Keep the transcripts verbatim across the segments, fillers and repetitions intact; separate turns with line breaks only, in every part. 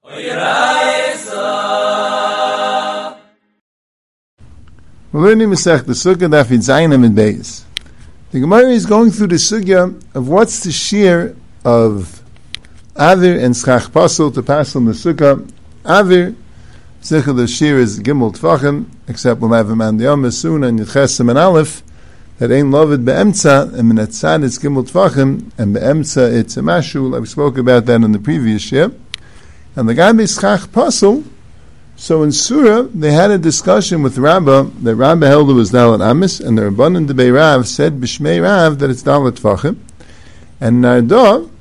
We're learning Masech the Sukkah Daf Zayin and Beis. The Gemara is going through the sugya of what's the shear of Avir and Schach Pasel to pass on the Sukkah. Avir, Zichah the shear is Gimel Tvachim, except we'll have a man the Yom soon and Yitchesem and Aleph, that ain't loved Be'emtza, and Menatzad it's Gimel Tvachim, and Be'emtza it's a Mashul. We spoke about that in the previous year. And the guy is Schach Pasel. So in Surah, they had a discussion with Rabbah, that Rabbah held it was Dalet Amis, and the Rabbanan Debei Rav said, B'Shmei Rav, that it's Dalet Tvachim. And Nardah,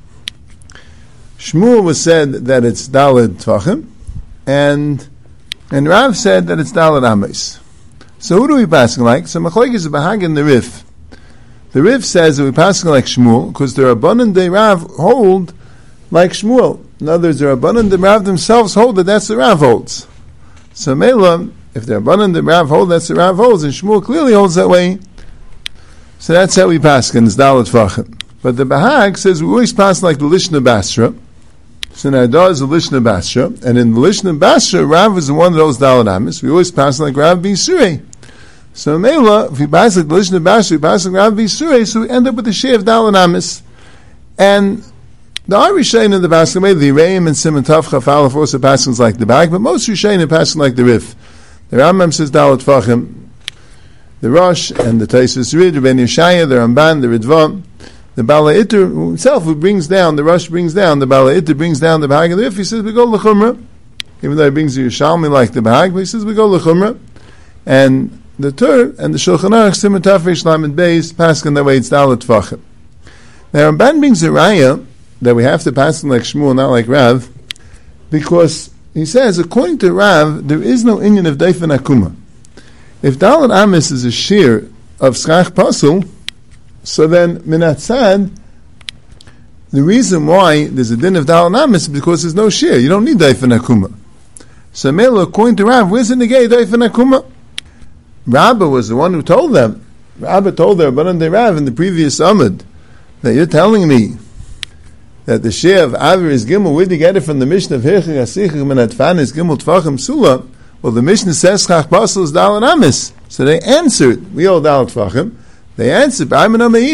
Shmuel was said that it's Dalet Tvachim, and and Rav said that it's Dalet Amis. So who do we pass like? So Machlokes is Bahag in the Rif. The Rif says that we pass like Shmuel, because the Rabbanan Debei Rav hold like Shmuel. In other words, the Rabbanan Debei Rav themselves hold that that's the Rav holds. So Mela, if the Rabbanan the Rav hold, that's the Rav holds, and Shmuel clearly holds that way. So that's how we pass in Dalet Tvachim. But the Bahag says we always pass like the Lishna Basra. So Nardah is the Lishna Basra, and in the Lishna Basra, Rav is the one that holds Dalet Amis. We always pass like Rav B'Surei. So Mela, if we pass like the Lishna Basra, we pass like Rav B'Surei, so we end up with the share of Dalet Amis. And the Rishayin in the basket, the Reim and Simon Tav Chaf Aleph also passes like the bag, but most Rishayin are passing like the Rif. The Rambam says Dalet Tvachim, the Rosh and the Taisus Rid, the Ben Yeshaya, the Ramban, the Ridva, the Bala Itter himself who brings down, the Rosh brings down, the Bala Itter brings down the bag, and the Rif, he says we go L'chumra, even though he brings the Yerushalmi like the bag, but he says we go L'chumra, and the Tur and the Shulchan Aruch Simon Tav Reish Lamed Beis passing that way it's Dalet Tvachim. Now Ramban brings a Raya that we have to pass like Shmuel, not like Rav, because he says, according to Rav, there is no inyan of Daifen Akuma. If Dalet Amis is a shear of Schach Pasel, so then Minatzad, the reason why there's a din of Dalet Amis is because there's no shear. You don't need Daifen Akuma. So Mela, according to Rav, where's the negay Daifen Akuma? Rabbah was the one who told them. Rabbah told them, but under Rav in the previous Amud, that you're telling me that the share of Avir is Gimel, where do you get it from the Mishnah of Hirchik Asichik Menatfan is Gimel Tvachim Sula? Well, the Mishnah says Schach Pasel is Dalet Amis. So they answered, we all Dalet Tvachim. They answered, they have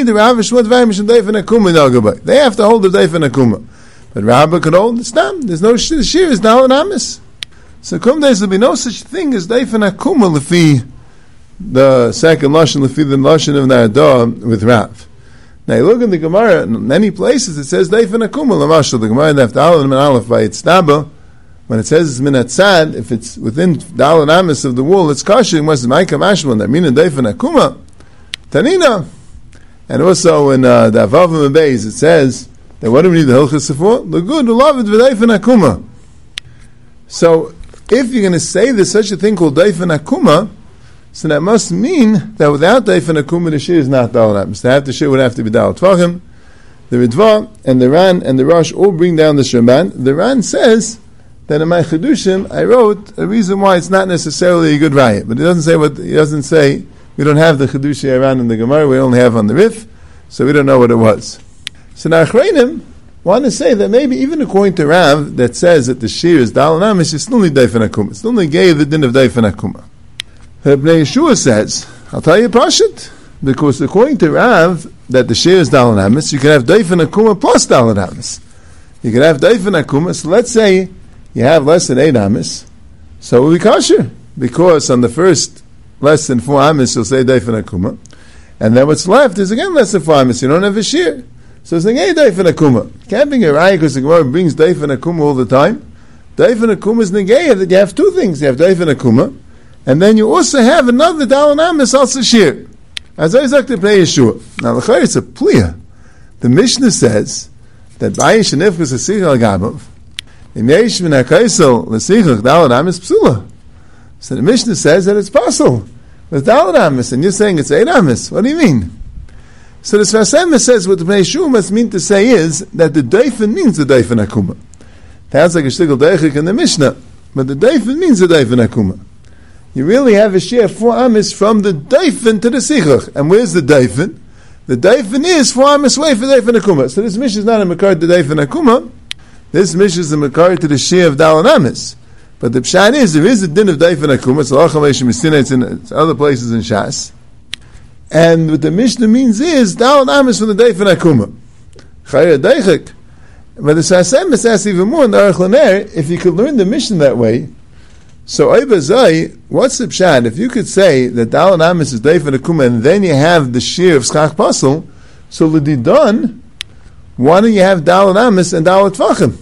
to hold the Daifen Akuma. But Rabbah could hold the Stam. There's no the shear is Dalet Amis. So come days there'll be no such thing as Daifen Akuma lefi the second Lashon, lefi the Lashon of Nardah with Rav. Now you look in the Gemara, in many places it says Daifen Akuma, Lamashal, the Gemara left Aleph and Aleph by its Taba, when it says it's Minatzad, if it's within Dalet Amis of the wall, it's kosher, it must be Maika Mashal, that means Daifen Akuma, Tanina. And also in uh, the Avavim Beis, it says that what do we need the Hilchas for? The good, the love it, Daifen Akuma. So, if you're going to say there's such a thing called Daifen Akuma, so that must mean that without Daifen Akuma, the shir is not Dalet Amis. The the shir would have to be Dalet Tvachim. The Ridva and the Ran and the Rosh all bring down the Shemban. The Ran says that in my Chedushim I wrote a reason why it's not necessarily a good raya, but he doesn't say what he doesn't say. We don't have the Chedushi Ran in the Gemara. We only have on the Rif, so we don't know what it was. So now Achreinim want to say that maybe even according to Rav that says that the shir is Dalet Amis, it's still need Daifen Akuma. It's still need gave the din of Daifen Akuma. Bnei Yeshua says, I'll tell you Pashit, because according to Rav, that the share is Dalet Amis, you can have Daifen Akuma plus Dalet Amis. You can have Daifen Akuma, so let's say you have less than eight Amis, so it will be kosher, because on the first less than four Amis, you'll say Daifen Akuma, and then what's left is again less than four Amis, you don't have a share. So it's like, hey, Daifen Akuma. Can't be a raya because the Gemara brings Daifen Akuma all the time. Daifen Akuma is negaya that you have two things. You have Daifen Akuma, and then you also have another Dalet Amis also shir. As I said to Bnei Yeshua. Now, the it's a pliya. The Mishnah says that Bayish and Nifkus Asichel Gabav, Im Yesh Min HaKaisel L'Sichel Dalet Amis Psula. So the Mishnah says that it's possible with Dalet Amis, and you're saying it's eight Amis. What do you mean? So the Sfas Emes says what the Bnei Yeshua must mean to say is that the Daifen means the Daifen Akuma. Sounds like a shtickle Deichik in the Mishnah, but the Daifen means the Daifen Akuma. You really have a share four amis from the Daifen to the Sichach. And where's the Daifen? The Daifen is four amis away for Daifen Akuma. So this mission is not a Makar to Daifen Akuma, This Mishnah is a makar to the Shir of Dal and Amis. But the pshat is, there is a din of Daif and Akuma, it's Alacham Eishim Mistina, it's in it's other places in Shas. And what the Mishnah means is, Dal and Amis from the Daif and Akuma. Chayra Deichik. But the Sasem says even more in the Aruch Laner, if you could learn the Mishnah that way, so Oiba Zai, what's the pshat? If you could say that Dal and Amis is Daif and Akuma, and then you have the Shir of Schach Pasel, so L'Didon, why don't you have Dal and Amis and Dal Tvachim?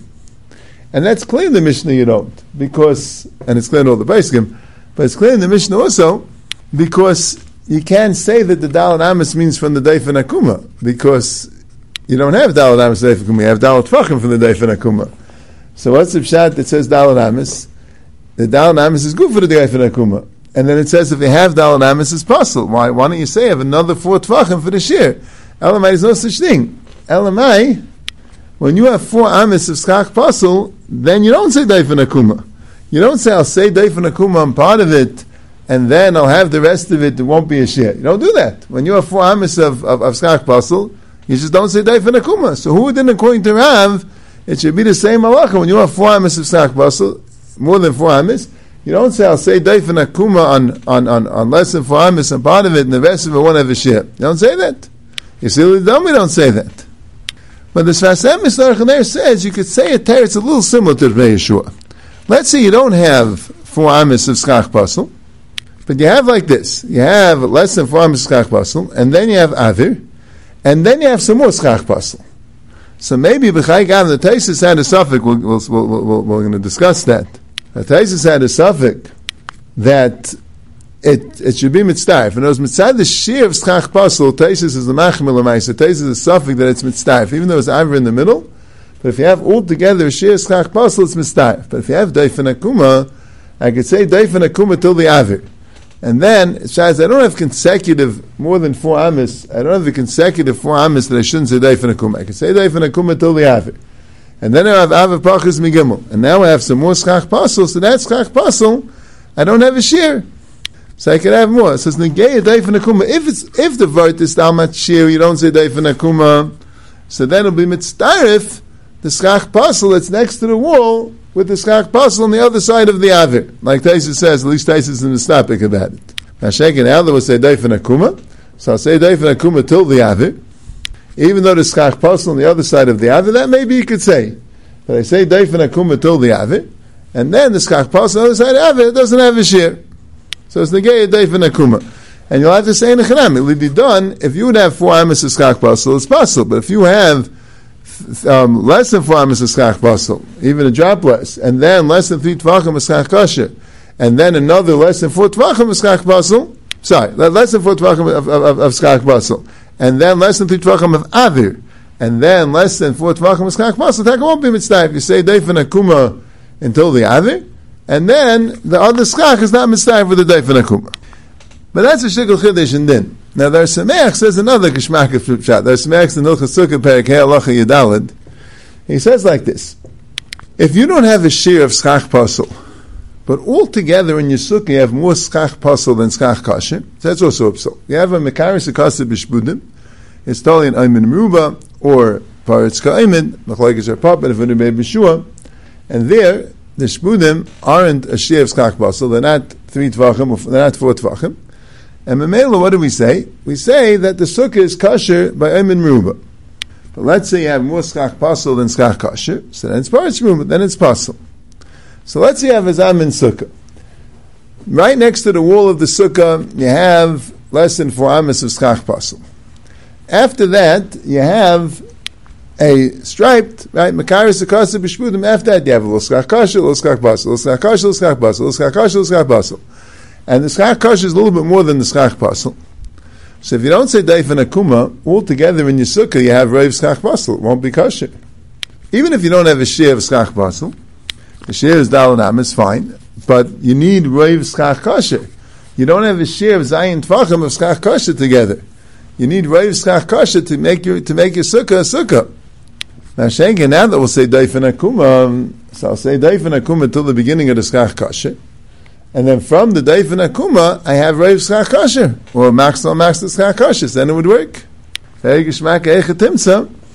And that's clear in the Mishnah you don't, because, and it's clear in all the Beiskim, but it's clear in the Mishnah also, because you can't say that the Dal and Amis means from the Daif and Akuma, because you don't have Dal and Amis Daif and Akuma, you have Dal Tvachim from the Daif and Akuma. So what's the pshat that says Dal and Amis? The Dal and Amis is good for the Daif and Akuma. And then it says if you have Dal and Amis, it's possible. Why, why don't you say have another four Tvachim for the Shir? Elamai, there's no such thing. Elamai, when you have four Amis of Schach Pasel, then you don't say Daif and Akuma. You don't say, I'll say Daif and Akuma, I'm part of it, and then I'll have the rest of it, it won't be a share. You don't do that. When you have four Amis of, of, of Schach Pasel, you just don't say Daif and Akuma. So who then, according to Rav, it should be the same halacha. When you have four Amis of Schach Pasel, more than four Amis, you don't say, I'll say Daif and Akuma on, on, on, on less than four Amis, I'm part of it, and the rest of it won't have a share. You don't say that. You see, we don't say that. But the Sfasem Mishnah says you could say a teretz a little similar to the Bnei Yeshua. Let's say you don't have four amis of Schach Pasel, but you have like this. You have less than four amis of Schach Pasel, and then you have Avir, and then you have some more Schach Pasel. So maybe B'chai Gav, the Taisus had a suffix, we'll, we'll, we'll, we'll, we're going to discuss that. The Taisus had a suffix that It, it should be mitzdarif. And it was mitzad the shir of Schach Pasel, Taisus is the machmel l'maisa. Taisus is a suffix that it's mitzdarif, even though it's Avir in the middle. But if you have all together a shir of Schach Pasel, it's mitzdarif. But if you have Daif and Akuma, I could say Daif and Akuma till the Avir. And then, it says, I don't have consecutive, more than four amis, I don't have the consecutive four amis that I shouldn't say Daif and Akuma. I could say Daif and Akuma till the Avir. And then I have Avir Pachas Migimel. And now I have some more Schach Pasel, so that's Schach Pasel, I don't have a shir. So I can have more. It says negay Daif and Akuma. If it's if the vart is Dalmat Shir, you don't say Daif and Akuma. So then it'll be mitzdarif the Schach Pasel that's next to the wall with the Schach Pasel on the other side of the Avir. Like Taisus says, at least Taisus is in the Stapik about it. Now Sheikh Elder will say Daif and Akuma. So I'll say Daif and Akuma till the Avir. Even though the Schach Pasel on the other side of the Avir, that maybe you could say. But I say Daif and Akuma till the Avir, and then the Schach Pasel on the other side of the Avir doesn't have a shir. So it's negay Daif and Akuma. And you'll have to say in the Chanam, it would be done, if you would have four amis of Schach Pasel, it's possible. But if you have um, less than four amis of Schach Pasel, even a drop less, and then less than three Tvachim of Schach Kasher, and then another less than four Tvachim of Schach Pasel, sorry, less than four Tvachim of, of, of Schach Pasel, and then less than three Tvachim of Avir, and then less than four Tvachim of Schach Pasel, that won't be mitzvah. If you say Daif and Akuma until the Avir, and then the other schach is not mitzvah for the Daif and Akuma. But that's a shikul chiddush in din. Now the Sameach says another kishmak of pshat. The Sameach in Hilchos Sukkah Perek Hey Halacha Yudalid. He says like this: if you don't have a shir of schach pasel, but altogether in your sukkah you have more schach pasel than schach kasher, so that's also a psal. You have a mekaris akaseh b'shbudim. It's totally an aymin meruba or paritz ka'aymin machlokes or pop and if it may be b'shua, and there. The shbudim aren't a shir of schach pasel; they're not three tvachim, they're not four tvachim. And memela, what do we say? We say that the sukkah is kosher by emin meruba. But let's say you have more schach pasel than schach kosher, so then it's paritz meruba, then it's pasel. So let's say you have a zamin sukkah. Right next to the wall of the sukkah, you have less than four amis of schach pasel. After that, you have a striped, right, makaris akasa b'shbudim. After that, you have a little schach kasher, a little schach basel, a little schach kasher, a little schach basel, a little schach kasher, a little schach basel. And the schach kasher is a little bit more than the schach basel. So if you don't say Daif and Akuma, altogether in your sukkah you have Reiv schach basel, it won't be kosher. Even if you don't have a share of schach basel, the share is Dal and Am, it's fine, but you need Reiv schach kasher. You don't have a share of Zayin Tvachim of schach kasher together. You need Reiv schach kasher to make your to make your sukkah a sukkah. Now, Shenkin, now that we'll say Daif and Akuma, so I'll say Daif and Akuma until the beginning of the Schach Kasher. And then from the Daif and Akuma, I have Reiv Schach Kasher, or Max no Max the Schach Kasher, then it would work.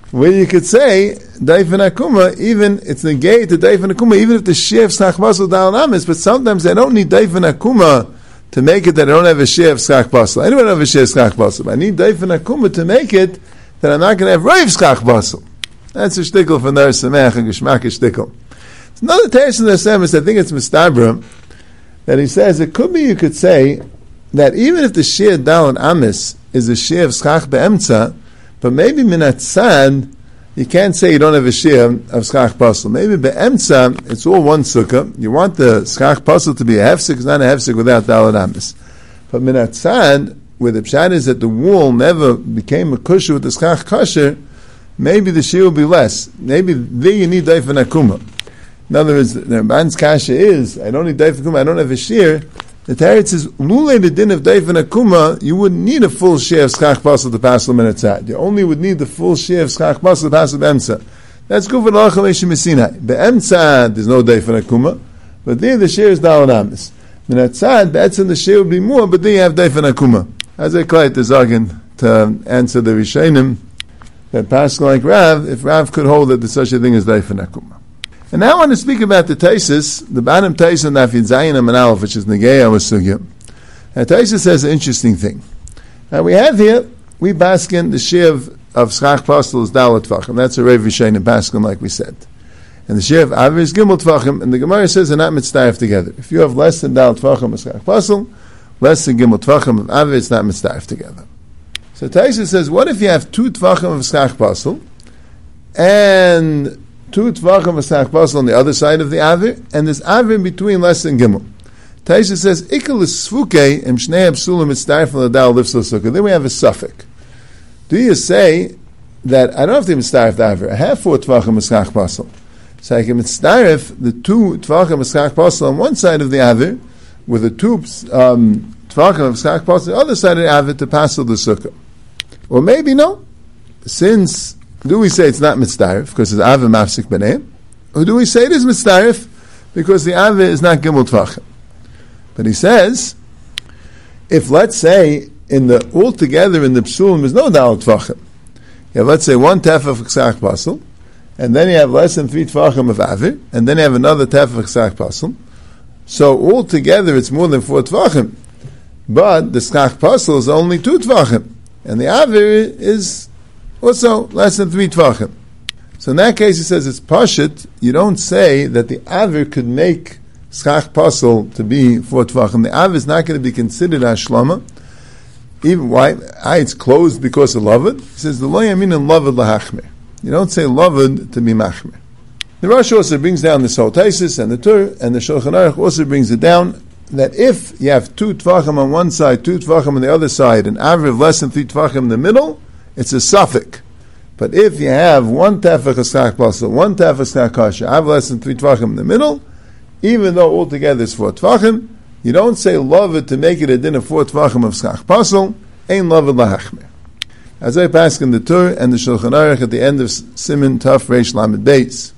where you could say Daifen Akuma, even it's negate to Daifen Akuma, even if the shear of Schach Basel Dal Amis, but sometimes they don't need Daifen Akuma to make it that I don't have a shear of Schach Basel. I don't have a shear of Schach Basel. I need Daifen Akuma to make it that I'm not going to have Rav Schach Basel. That's a shtickle from Ner Samech and Geshmak shtickle. It's another text in the Semis, I think it's Mistabra, that he says it could be you could say that even if the shear Dal and Amis is a shear of Schach Be'emtza, but maybe Minat Sad, you can't say you don't have a shear of Schach Basel. Maybe Be'emtza, it's all one sukkah. You want the Schach Basel to be a hefsek, it's not a hefsek without Dal and Amis. But Minat Sad, where the pshat is that the wall never became a kusher with the Schach Kasher, maybe the shear will be less. Maybe there you need Daifen Akuma. In other words, the Ramban's kasha is, I don't need Daifen Akuma, I don't have a shear. The Teretz says, Lule the din of Daifen Akuma, you wouldn't need a full share of Schach Basel to pass the Minatzad. You only would need the full share of Schach Basel to pass the Be'emtza. That's good for the Lacham Eshe Messinai. Be'emtza, there's no Daifen Akuma, but there the share is Dal and Amis. Minatzad, Be'etzin the share would be more, but there you have Daifen Akuma. As I quite the Zagen to answer the Rishonim, that pass like Rav, if Rav could hold that there's such a thing as Daifen Akuma. And now I want to speak about the Taisis, the Banim Taisis and Nafid Zayin and Aleph, which is Negei Sugya. And Taisis says an interesting thing. Now we have here, we baskin the Shiv of Schach Pastel is Dalet Tvachim. That's a Rev Rishain in Baskin, like we said. And the Shiv of Avir is Gimel Tvachim, and the Gemara says they're not mitzdarif together. If you have less than Dalet Tvachim of Schach Pastel, less than Gimel Tvachim of Avir, it's not mitzdarif together. So Taisis says, what if you have two Tvachim of Schach Pastel, and two tvachim of Schach Basel on the other side of the Avir, and there's Avir in between less than Gimel. Taisha says, Ikal is Sfuke, im Shnei Absulim, it's Tarif al Adal Lifsal Sukkah. Then we have a suffix. Do you say that I don't have to mitzdarif the Avir? I have four tvachim of Schach Basel. So I can mitzdarif the two tvachim of Schach Basel on one side of the Avir, with the two um, tvachim of Schach Basel on the other side of the Avir to pass the Sukkah. Or maybe no. Since do we say it's not mitzdarif because it's Avir mafsik b'neim, or do we say it is mitzdarif because the Avir is not gimel tvachim? But he says, if let's say in the altogether in the psulim is no dal tvachim, you have let's say one tef of Schach Basel, and then you have less than three tvachim of Avir, and then you have another tef of Schach Basel. So altogether it's more than four tvachim, but the Schach Basel is only two tvachim, and the Avir is also less than three tvachim. So in that case, he says it's pashut. You don't say that the Avir could make Schach Basel to be four tvachim. The Avir is not going to be considered ashlama. Even why? Ah, it's closed because of lavud. He says the lo yamin and lavud lahachmer. You don't say lavud to be machmer. The Rosh also brings down this whole Taisis and the Tur, and the Shulchan Aruch also brings it down that if you have two tvachim on one side, two tvachim on the other side, an Avir of less than three tvachim in the middle, it's a suffix. But if you have one tefach of Schach Basel, one tefach of Schach Kasher, I have less than three tvachim in the middle, even though altogether it's four tvachim, you don't say lavud to make it a din of four tvachim of Schach Basel, ain't lavud lahachmer. As I pass in the Tur and the Shulchan Aruch at the end of Siman Taf Reish Lamed Beis.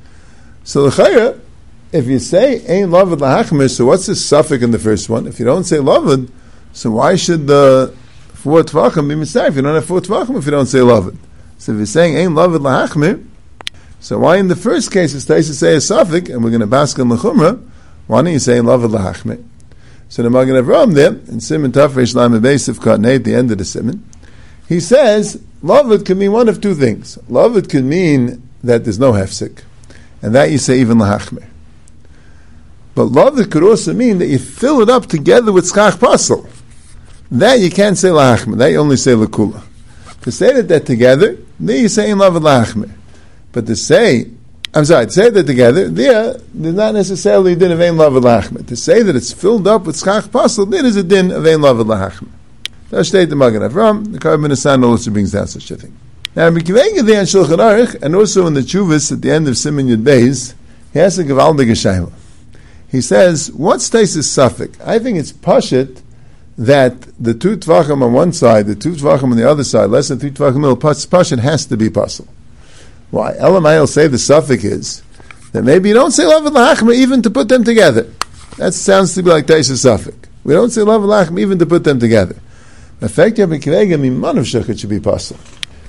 So l'chayra, if you say ain't lavud lahachmer, so what's the suffix in the first one? If you don't say lavud, so why should the four tvachim be mitzvah? If you don't have four tvachim, if you don't say lavud. So if you're saying ain't lavud lahachmer, so why in the first case it's nice to say a suffix, and we're going to bask on l'chumra, why don't you say ain't lavud lahachmer? So the Magen Avraham there, in Siman Taf Reish Lamed Beis of Katan at the end of the Siman, he says, lavud can mean one of two things. Lavud can mean that there's no hefsek, and that you say even lahachmer. But lavud could also mean that you fill it up together with Schach Basel. That you can't say lahachmer, that you only say lakula. To say that they're together, there you say in lavud lahachmer. But to say, I'm sorry, to say that together, there, there's not necessarily a din of ein lavud lahachmer. To say that it's filled up with Schach Basel, there is a din of ein lavud lahachmer. That's state the Magen Avraham, the Karban Hassan also brings down such a thing. Now, Mikvega there in Shulchan Aruch, and also in the Chuvas at the end of Siman Yud Beis, he has a Gevaldige Shaila. He says, what's Taisis suffix? I think it's pashut that the two tvachim on one side, the two tvachim on the other side, less than three tvachim middle, pashut has to be pasul. Why? Elamai will say the suffix is that maybe you don't say lavud lahachmer even to put them together. That sounds to be like Taisis suffix. We don't say lavud lahachmer even to put them together. In fact, you have a kivega miman of shechit should be pasul.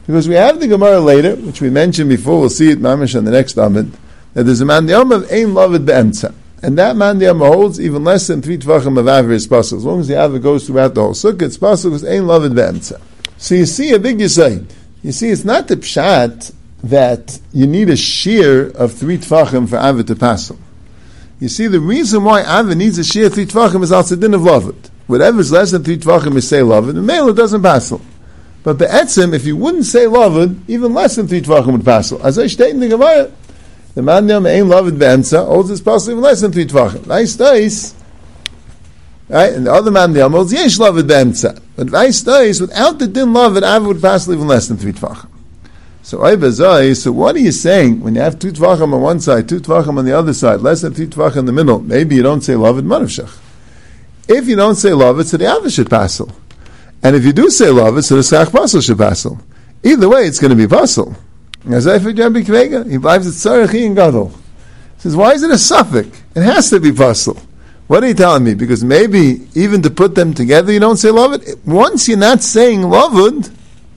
Because we have the Gemara later, which we mentioned before, we'll see it mamish on the next Amid, that there's a man diyam of ein lavid be'emtza. And that man diyam holds even less than three tvachim of aver is possible. As long as the aver goes throughout the whole sukkah, it's possible because ein lavid be'emtza. So you see a big yisayid. You see, it's not the pshat that you need a shear of three tvachim for aver to passel. You see, the reason why aver needs a shear of three tvachim is al tzedin of lavid. Whatever is less than three tvachim is say lavid, and male it doesn't passel. But be'etzim, if you wouldn't say lavid, even less than three tvachim would passel. As I state in the Gemara, the man yam ein lavid be'emtza holds it's possible even less than three tvachim. Nice, nice. Right? And the other man yam holds yesh lavid be'emtza. But nice, nice, without the din lavid, aver would passel even less than three tvachim. So Oibazai, so what are you saying when you have two tvachim on one side, two tvachim on the other side, less than three tvachim in the middle? Maybe you don't say lavid manavshach. If you don't say lavid, so the aver should passel. And if you do say lavid, so the schach pasel should passel. Either way, it's going to be pasel. As I for Rabbi Kvega, he believes it's tzarech and gadol. He says, why is it a suffix? It has to be pasel. What are you telling me? Because maybe even to put them together, you don't say lavid. Once you're not saying lavid,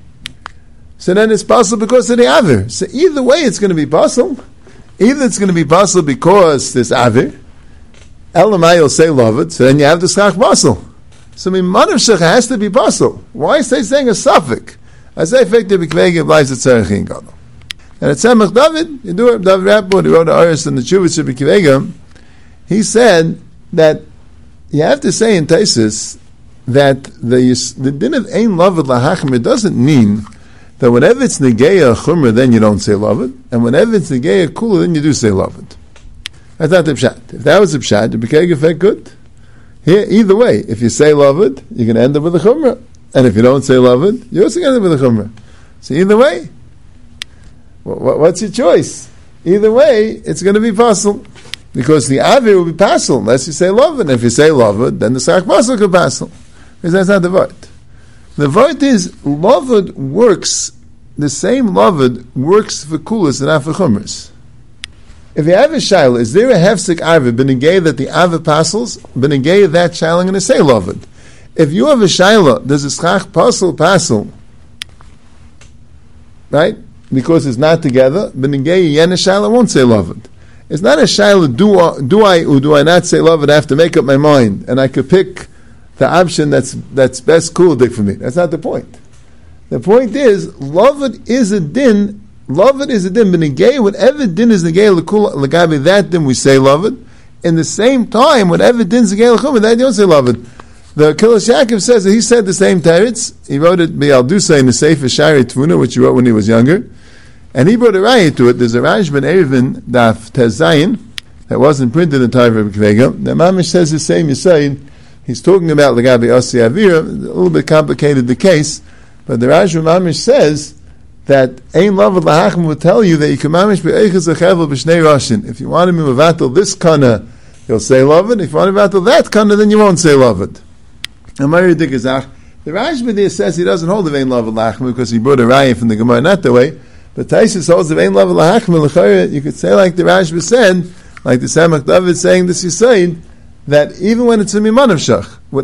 so then it's pasel because of the aver. So either way, it's going to be pasel. Either it's going to be pasel because there's aver. Elamai will say lavid, so then you have the schach pasel. So I mean, manav shecha has to be pasel. Why is they saying a suffix? As I think the Bikvegi applies to tzarech in gadol. And at Tzemach David, you do it, David Rapport, he wrote an aris in the Chuvah of Bikvegi, he said that you have to say in Taisus that the the din of ein lavid lahachmer doesn't mean that whenever it's negeya chumra, then you don't say lavid, and whenever it's negeya kula, then you do say lavid. That's not the pshat. If that was the pshat, the Bikvegi effect good. Here, either way, if you say lavid, you're going to end up with a chumrah. And if you don't say lavid, you're also going to end up with a chumrah. So either way, what's your choice? Either way, it's going to be pasul. Because the avir will be pasul, unless you say lavid. And if you say lavid, then the sak pasul could pasul. Because that's not the vart. The vart is, lavid works, the same lavid works for kulas and not for chumras. If you have a shaila, is there a hefsek arva, benegay that the arva passes, benegay that shaila, I'm going to say lavid. If you have a shaila, does a schach pasel pasel, right? Because it's not together, benegay yen a shaila won't say lavid. It's not a shaila, do I, do I or do I not say lavid? I have to make up my mind, and I could pick the option that's that's best cool for me. That's not the point. The point is, lavid is a din. Lavid is a din, but negay, whatever din is negay l'gabi, that din we say lavid. In the same time, whatever din is negay l'chumah, that you don't say lavid. The Kilash Yaakov says that he said the same teretz. He wrote it Bi'aldusa in the Sefer Shari Tvuna, which he wrote when he was younger. And he brought a raya to it. There's a Raj ben Erevin, Daf Tezayin, that wasn't printed in time of Kvega. The Mamish says the same Yisayid. He's talking about l'gabi Asi Avira, a little bit complicated the case, but the Raj ben Mamish says that ein lavid lahachim will tell you that you can mamish be'eiches achevel b'shnei rashin. If you want to be mevatel this kana, you'll say lavid. If you want to mevatel that kana, then you won't say lavid. And Mari Dikazach, the Rashba there says he doesn't hold the ein lavid lahachim because he brought a raya from the Gemara not that way. But Taisus holds the ein lavid lahachim l'chayre. You could say like the Rashba said, like the Samach David saying this Yisayid, that even when it's a miman of shach, what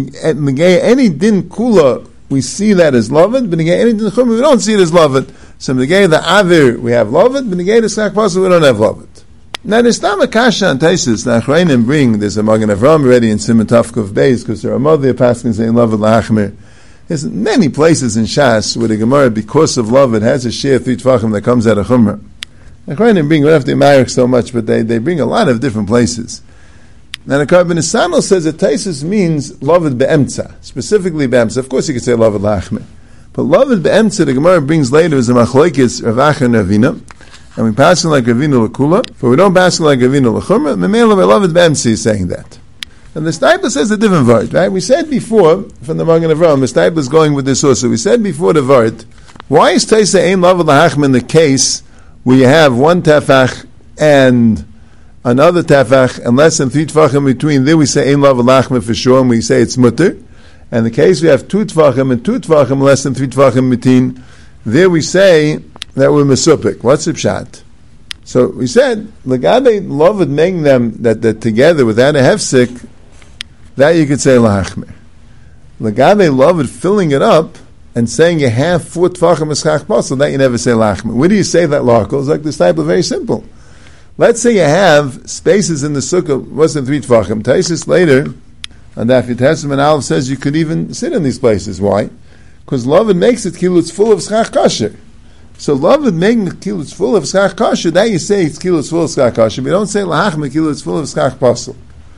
any din kula, we see that as lavid, but any din chumra, we don't see it as lavid. So negay the avir, we have lavid, but negay the sak pasuk, we don't have lavid. Now there's tam a kasha and taisus, the achrayim bring, there's a Magen Avram already in Siman Tafkuf Beis, because there are mother paskin saying lavid lahachmir. There's many places in Shas where the Gemara, because of lavid, has a share three tvachim that comes out of chumra. Achrayim bring, we don't have to mark so much, but they, they bring a lot of different places. Now the Karban Nisano says that Taisus means lavid be'emtza, specifically be'emtza. Of course you could say lavid lachme. But lavid be'emtza, the Gemara brings later as a machlokes Rav Acha and Ravina, and we pass it like Ravina l'kula, but we don't pass it like Ravina l'chumra. Memela lavid be'emtza is saying that. And the Stipler says a different word, right? We said before, from the Magen Avram, the Stipler is going with this also. We said before the word, why is Taisa ein lavid lachme in the case where you have one tefach and another tefach, and less than three tefachim between, there we say ein lavid lachme for sure, and we say it's mutter. And the case we have two tefachim and two tefachim, less than three tefachim between, there we say that we're mesupik. What's the pshat? So we said, l'gabe lavid making them that they're together without a hefsek, that you could say lahachmer. L'gabe lavid filling it up, and saying you have four Tvachim Eschach Pasel, that you never say Lachmer. Where do you say that Lakel? It's like this type of very simple. Let's say you have spaces in the Sukkah, wasn't three Tvachim. Taisus later, and Daf Yitesem and Aleph says you could even sit in these places. Why? Because Lavan makes it Kilu, it's full of Schach Kasher. So Lavan making the Kilu, it's full of Schach Kasher, that you say it's Kilu, it's full of Schach Kasher, but you don't say Lahachmer Kilu, it's full of Schach Pasel.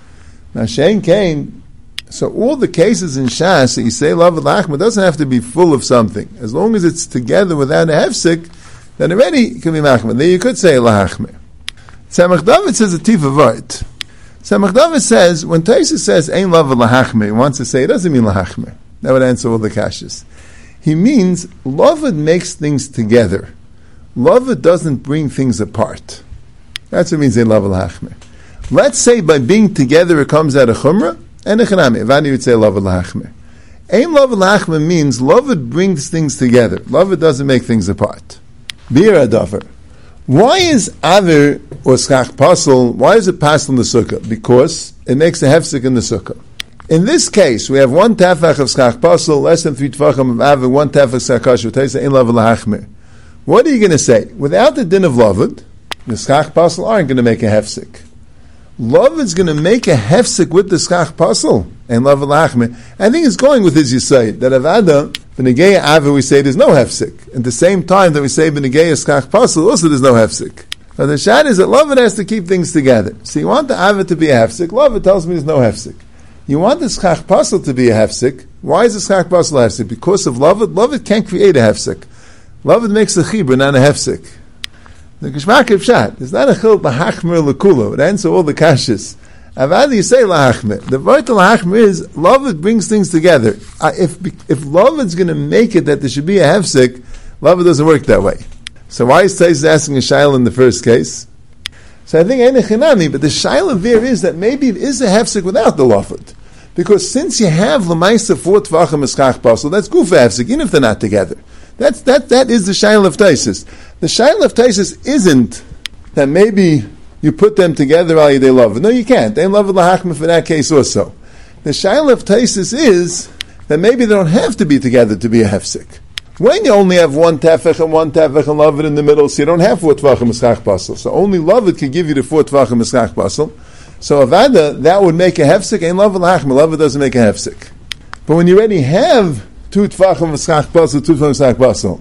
Now Shein Kain, so all the cases in Shas that you say Lavan Lahachmer doesn't have to be full of something. As long as it's together without a hefsek, then already it can be Machmer. Then you could say Lahachmer. Tzemach David says a tifa vart. Tzemach David says, when Taisa says, Ein Lavan Lahachmer, he wants to say, it doesn't mean Lahachmer. That would answer all the kashas. He means, Lavan makes things together. Lavan doesn't bring things apart. That's what it means, Ein Lavan Lahachmer. Let's say by being together it comes out of Chumrah, and a Chanami. Evani would say Lavan Lahachmer. Ein Lavan Lahachmer means, Lavan brings things together. Lavan doesn't make things apart. Bir Adavar. Why is Aver or Schach Pasel, why is it passed on the Sukkah? Because it makes a hefsek in the Sukkah. In this case, we have one tefach of Schach Pasel, less than three tefachim of Aver, one tefach of Schach Kasher, Taisa Ein Lavan Lahachmer. What are you going to say? Without the din of Lavan, the Schach Pasel aren't going to make a hefsek. Lavan's going to make a hefsek with the Schach Pasel, Ein Lavan Lahachmer. I think it's going with his Yisayid, that Avada, B'negeya Ava, we say there's no hefsek. At the same time that we say B'negeya Schach Pasel, also there's no hefsek. But the shad is that Lavan has to keep things together. So you want the Ava to be a hefsek, Lavan tells me there's no hefsek. You want the Schach Pasel to be a hefsek. Why is the Schach Pasel a hefsek? Because of Lavan. Lavan can't create a hefsek. Lavan makes a chibur, not a hefsek. The Geshmak of Shat is not a chil lahachmer lekulo. It answers all the kashas. Avadi, you say lahachmer. The word lahachmer is Lavan brings things together. Uh, if if Lavan's going to make it that there should be a hefsek, Lavan doesn't work that way. So why is Tais asking a shaila in the first case? So I think ain't a chinami, but the shaila there is that maybe it is a hefsek without the lafat. Because since you have lemaisa four tvachim eschach pasel, that's good for hefsek, even if they're not together. That's that that is the shaila of Taisis. The shaila of Taisis isn't that maybe you put them together while they love it. No, you can't. They love it lahachma for that case also. The shaila of Taisis is that maybe they don't have to be together to be a hefsek. When you only have one tefech and one tefech and love it in the middle, so you don't have four tvachim eschach pasel. So only love it can give you the four tvachim eschach pasel. So avada, that would make a hefsek, and love it lahachma. Love it doesn't make a hefsek. But when you already have two tvachim eschach pasel, two tvachim eschach pasel,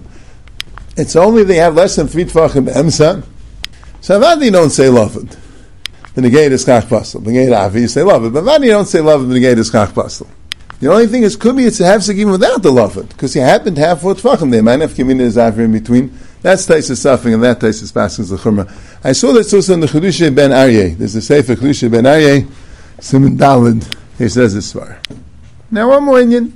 it's only they have less than three tvachim emsa. So avada, you don't say love it. The negate is eschach pasel. The negate avi, you say love it. But avada, you don't say love it. The negate is eschach pasel. The only thing is, could be it's a hefsek even without the lafet, because you happen to have four tvachim there. Might have community zaver in between. That's Taisus suffering, and that Taisus passing the chumrah. I saw that also in the Chedushay ben Aryeh. There's a sefer Chedushay ben Aryeh, Simon Daled. He says this far. Now one more Indian.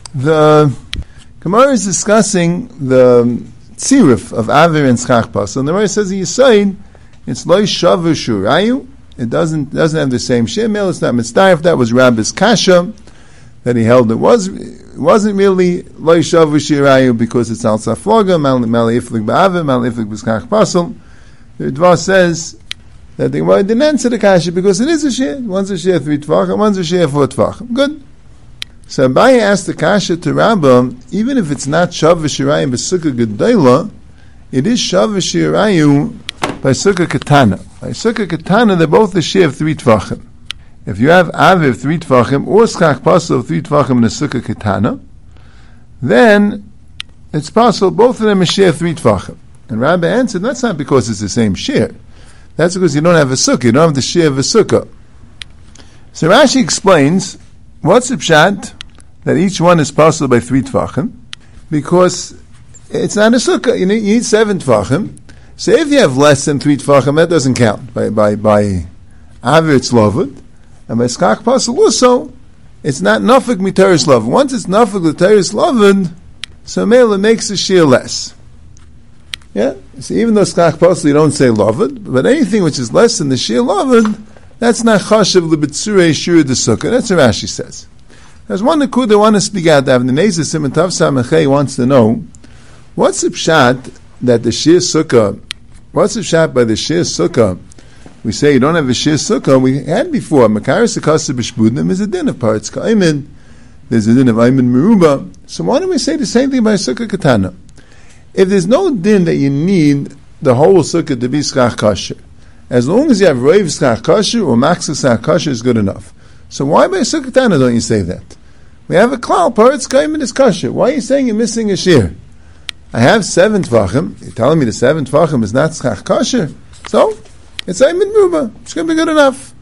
The Gemara is discussing the tziruf of Aver and Schach Pasel, and the Gemara says in Yisayid, it's loy shavu shurayu. It doesn't doesn't have the same shemel. It's not mitzdarif. That was Rabbi's kasha that he held. It was it wasn't really loy shavu shirayu because it's al safloga mal iflik ba'aver mal iflik b'schach pasel. The Dvar says that the Gemara didn't answer the kasha because it is a share. One's a share three tvachim, one's a share four tvachim. Good. So Abaye asked the kasha to Rabbah, even if it's not shavu shirayu b'sukkah gedayla, it is shavu shirayu by sukkah katana. By sukkah katana, they're both a share of three tvachim. If you have Aviv three tvachim or Schach Pasel three tvachim in a Sukkah Ketana, then it's possible both of them is share three tvachim. And Rabbi answered, that's not because it's the same share. That's because you don't have a Sukkah. You don't have the share of a Sukkah. So Rashi explains, what's the pshat that each one is possible by three tvachim? Because it's not a Sukkah. You need, you need seven tvachim. So if you have less than three tvachim, that doesn't count. By by by Aviv it's loved. And by Schach Pasel also, it's not nafik mitaris love. Once it's nafik mitaris loved, so mele makes the shear less. Yeah? So even though Schach Pasel you don't say loved, but anything which is less than the shear loved, that's not chashav lebitzurei shur de sukkah. That's what Rashi says. There's one nakud I want to speak out. Avnei Simon Tav Samachei wants to know, what's the pshat that the shear sukkah, what's the pshat by the shear sukkah? We say you don't have a shir sukkah. We had before Makaris Akasa B'Shbudim is a din of parts. Kaimin there's a din of Ayman Meruba. So why don't we say the same thing by Sukkah Katana? If there's no din that you need the whole Sukkah to be Schach Kasher, as long as you have Reiv Schach Kasher or Max Schach Kasher is good enough. So why by Sukkah Katana don't you say that? We have a klal, Paretz Kaiman is Kasher. Why are you saying you're missing a shear? I have seven Tvachim. You're telling me the seven Tvachim is not Schach Kasher? So, it's Ayman Meruba. It's going to be good enough.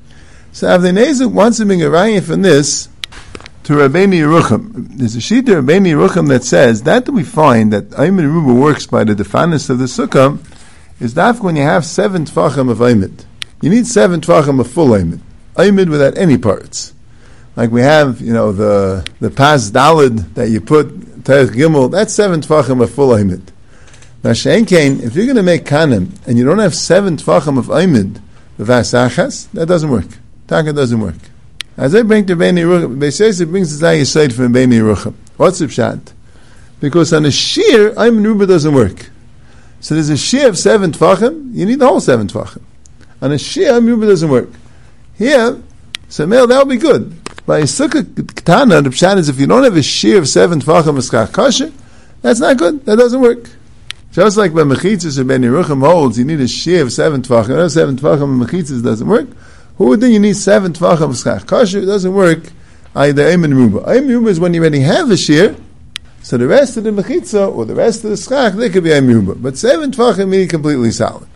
So Avnei Nezer wants to bring a raya from this to Rabbeinu Yerucham. There's a sheet of Rabbeinu Yerucham that says that we find that Ayman Meruba works by the defanis of the sukkah is that when you have seven tfachim of Aymid. You need seven tfachim of full Aymid. Aymid without any parts. Like we have, you know, the the pas dalid that you put Terech Gimel, that's seven tfachim of full Aymid. Now Shein Kain, if you're going to make kanim and you don't have seven tfachim of Aymid, the vasachas, that doesn't work. Taka doesn't work. As I bring to Bnei Yerucham, Beisayis brings the Zayis side from Bnei Yerucham. What's the pshat? Because on a shear, Ayman Meruba doesn't work. So there's a shear of seven tfachim, you need the whole seven tfachim. On a shear, Ayman Meruba doesn't work. Here, so male, that would be good. By a sukkah katana, the pshat is if you don't have a shear of seven tfachim of Schach Kasher, that's not good, that doesn't work. Just like by mechitzas or Bnei Yerucham holds, you need a shear of seven tfachim. No, seven tfachim of mechitzas doesn't work. Who would think you need seven tfachim of Schach Kasher? It doesn't work. Either Ayman Meruba. Ayman Meruba is when you already have a shear, so the rest of the mechitza or the rest of the schach, they could be Ayman Meruba. But seven tfachim mean completely solid.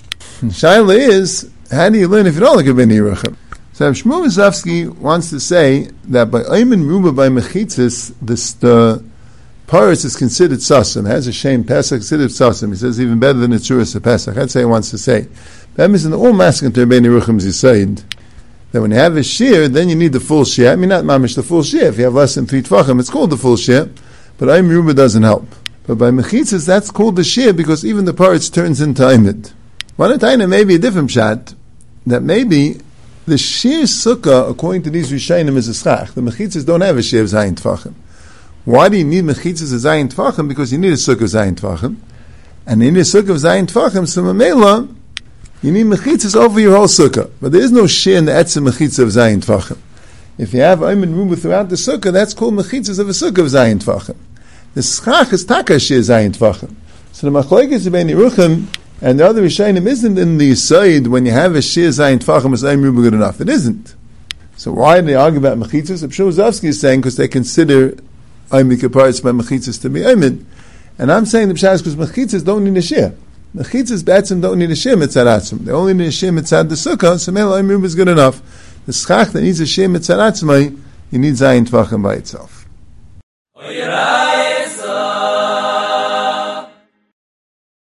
Shaila is, how do you learn if you don't look at Bnei Yerucham? So Shmuel Mizavsky wants to say that by Ayman Meruba, by mechitzas, this the Paris is considered sasim. Has a shame Pesach considered sasim. He says even better than the tzuras of Pesach. That's what he wants to say. That means in the all masking to Bnei Yerucham's Yisayid, that when you have a shear, then you need the full shear. I mean, not mamish the full shear. If you have less than three tfachim, it's called the full shear. But Ayman Meruba doesn't help. But by mechitzas, that's called the shear because even the parts turns into Aymid. One at time, maybe a different shot that maybe the shear sukkah, according to these Rishayim, is a schach. The mechitzas don't have a shear of zayin tfachim. Why do you need mechitzas of zayin tfachim? Because you need a sukkah of zayin tfachim, and in a sukkah of zayin tfachim, so mamela, you need mechitzas over your whole sukkah. But there is no shear in the etzem mechitzah of zayin tfachim. If you have Ayman Meruba throughout the sukkah, that's called mechitzas of a sukkah of zayin tfachim. The schach is taka shear zayin tfachim. So the machlokes of Bnei Yerucham and the other Rishayim isn't in the side when you have a shear zayin tfachim is Ayman Meruba good enough. It isn't. So why do they argue about mechitzas? Shmuel Mizavsky is saying because they consider Ayman kaparis by mechitzas to be Ayman. And I'm saying the pshat is because mechitzas don't need a shear. Mechitzas b'atzim don't need a shear mitzad atzim. They only need a shear mitzad the sukkah, so mele Ayman Meruba is good enough. The schach that needs a shear mitzad atzmai, you need zayin tfachim by itself.